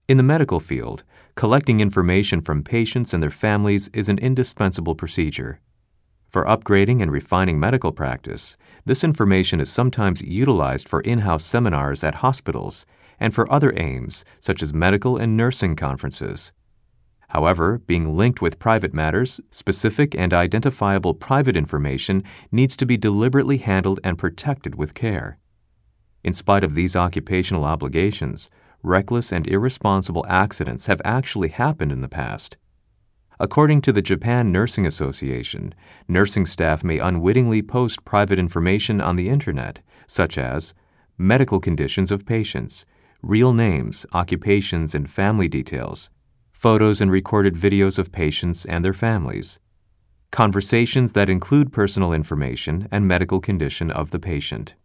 In the medical field, collecting information from patients and their families is an indispensable procedure. For upgrading and refining medical practice, this information is sometimes utilized for in-house seminars at hospitals and for other aims, such as medical and nursing conferences. However, being linked with private matters, specific and identifiable private information needs to be deliberately handled and protected with care. In spite of these occupational obligations, reckless and irresponsible accidents have actually happened in the past. According to the Japan Nursing Association, nursing staff may unwittingly post private information on the Internet, such as medical conditions of patients, real names, occupations, and family details, photos and recorded videos of patients and their families, conversations that include personal information and medical condition of the patient.